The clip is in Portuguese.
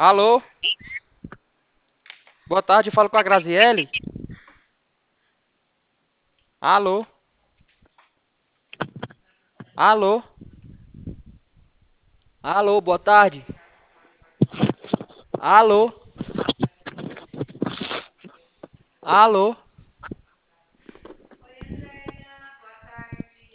Alô? Boa tarde, eu falo com a Graziele. Alô? Alô? Alô, boa tarde. Alô? Alô?